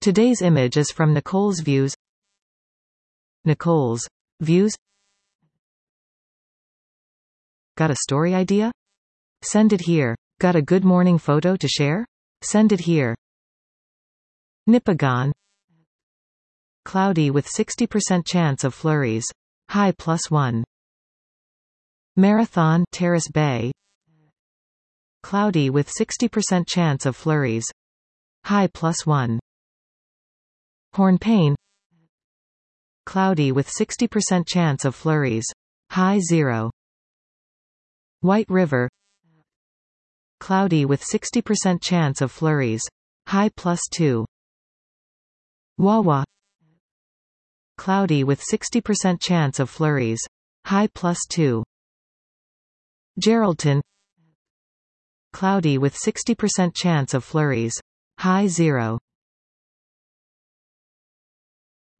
Today's image is from Nicole's Views. Nicole's Views. Got a story idea? Send it here. Got a good morning photo to share? Send it here. Nipigon. Cloudy with 60% chance of flurries. High +1. Marathon, Terrace Bay. Cloudy with 60% chance of flurries. High +1. Hornpain. Cloudy with 60% chance of flurries. High 0. White River. Cloudy with 60% chance of flurries. High +2. Wawa. Cloudy with 60% chance of flurries. High +2. Geraldton. Cloudy with 60% chance of flurries. High 0.